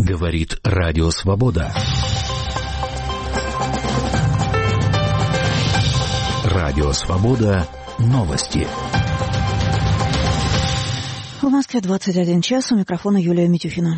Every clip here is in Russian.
Говорит Радио Свобода. Радио Свобода. Новости. В Москве 21 час. У микрофона Юлия Митюхина.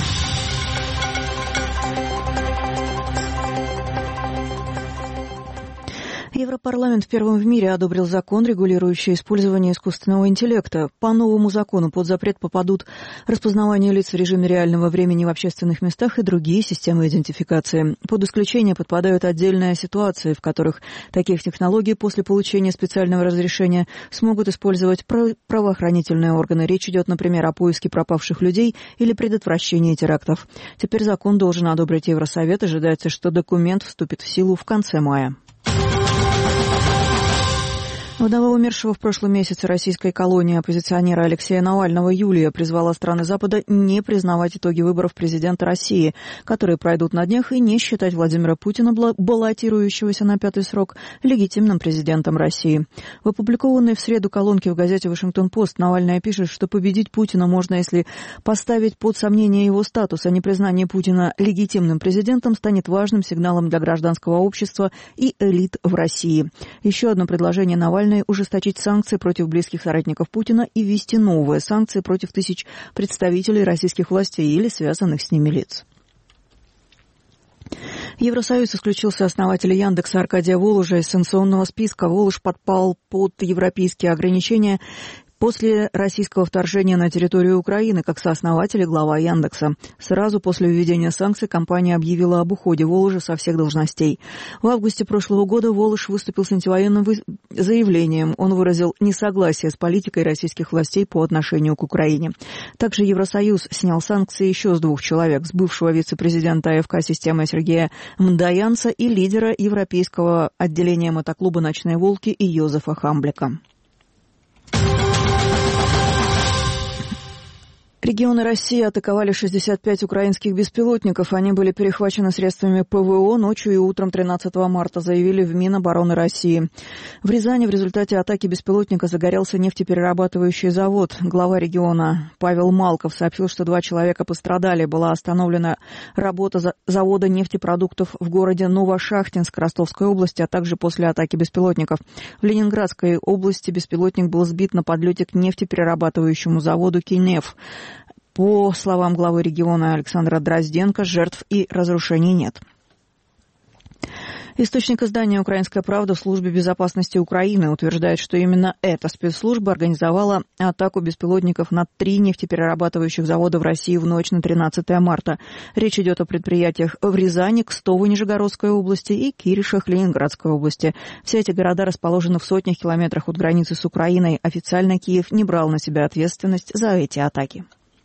Европарламент первым в мире одобрил закон, регулирующий использование искусственного интеллекта. По новому закону под запрет попадут распознавание лиц в режиме реального времени в общественных местах и другие системы идентификации. Под исключение подпадают отдельные ситуации, в которых таких технологий после получения специального разрешения смогут использовать правоохранительные органы. Речь идет, например, о поиске пропавших людей или предотвращении терактов. Теперь закон должен одобрить Евросовет. Ожидается, что документ вступит в силу в конце мая. Вдова умершего в прошлом месяце российской колонии оппозиционера Алексея Навального Юлия призвала страны Запада не признавать итоги выборов президента России, которые пройдут на днях, и не считать Владимира Путина, баллотирующегося на 5-й срок, легитимным президентом России. В опубликованной в среду колонке в газете «Вашингтон-Пост» Навальная пишет, что победить Путина можно, если поставить под сомнение его статус, а непризнание Путина легитимным президентом станет важным сигналом для гражданского общества и элит в России. Еще одно предложение Навального — ужесточить санкции против близких соратников Путина и ввести новые санкции против тысяч представителей российских властей или связанных с ними лиц. Евросоюз исключил сооснователя Яндекса Аркадия Волужа из санкционного списка. Волуж подпал под европейские ограничения после российского вторжения на территорию Украины как сооснователь и глава Яндекса. Сразу после введения санкций компания объявила об уходе Волужа со всех должностей. В августе прошлого года Волуж выступил с антивоенным заявлением. Он выразил несогласие с политикой российских властей по отношению к Украине. Также Евросоюз снял санкции еще с 2 человек: с бывшего вице-президента АФК «Системы» Сергея Мдаянца и лидера европейского отделения мотоклуба «Ночные волки» и Йозефа Хамблика. Регионы России атаковали 65 украинских беспилотников. Они были перехвачены средствами ПВО ночью и утром 13 марта, заявили в Минобороны России. В Рязани в результате атаки беспилотника загорелся нефтеперерабатывающий завод. Глава региона Павел Малков сообщил, что 2 человека пострадали. Была остановлена работа завода нефтепродуктов в городе Новошахтинск Ростовской области, а также после атаки беспилотников. В Ленинградской области беспилотник был сбит на подлете к нефтеперерабатывающему заводу «Кинев». По словам главы региона Александра Дрозденко, жертв и разрушений нет. Источник издания «Украинская правда» в службе безопасности Украины утверждает, что именно эта спецслужба организовала атаку беспилотников на 3 нефтеперерабатывающих завода в России в ночь на 13 марта. Речь идет о предприятиях в Рязани, Кстово Нижегородской области и Киришах Ленинградской области. Все эти города расположены в сотнях километрах от границы с Украиной. Официально Киев не брал на себя ответственность за эти атаки.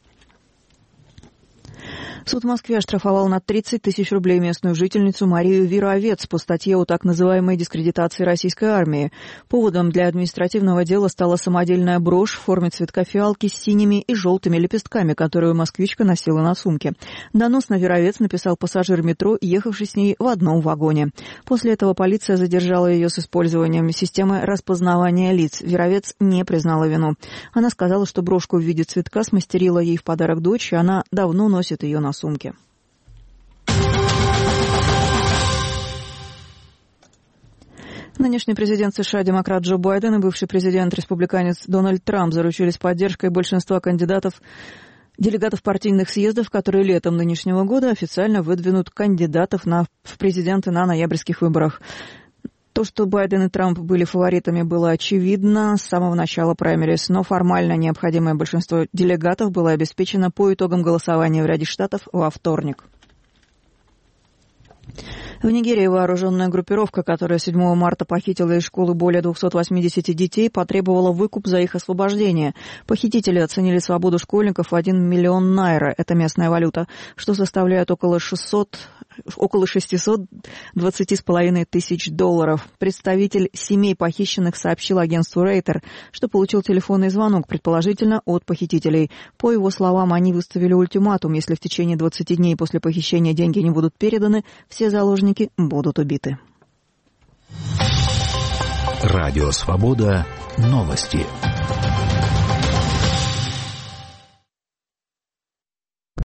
Суд в Москве оштрафовал на 30 тысяч рублей местную жительницу Марию Вировец по статье о так называемой дискредитации российской армии. Поводом для административного дела стала самодельная брошь в форме цветка фиалки с синими и желтыми лепестками, которую москвичка носила на сумке. Донос на Вировец написал пассажир метро, ехавший с ней в одном вагоне. После этого полиция задержала ее с использованием системы распознавания лиц. Вировец не признала вину. Она сказала, что брошку в виде цветка смастерила ей в подарок дочь, и она давно носит ее на сумке. Нынешний президент США демократ Джо Байден и бывший президент-республиканец Дональд Трамп заручились поддержкой большинства делегатов партийных съездов, которые летом нынешнего года официально выдвинут кандидатов в президенты на ноябрьских выборах. То, что Байден и Трамп были фаворитами, было очевидно с самого начала праймериз, но формально необходимое большинство делегатов было обеспечено по итогам голосования в ряде штатов во вторник. В Нигерии вооруженная группировка, которая 7 марта похитила из школы более 280 детей, потребовала выкуп за их освобождение. Похитители оценили свободу школьников в 1 миллион найра, это местная валюта, что составляет около 620,5 тысяч долларов. Представитель семей похищенных сообщил агентству Рейтер, что получил телефонный звонок, предположительно от похитителей. По его словам, они выставили ультиматум: если в течение 20 дней после похищения деньги не будут переданы, все заложники будут убиты. Радио Свобода. Новости.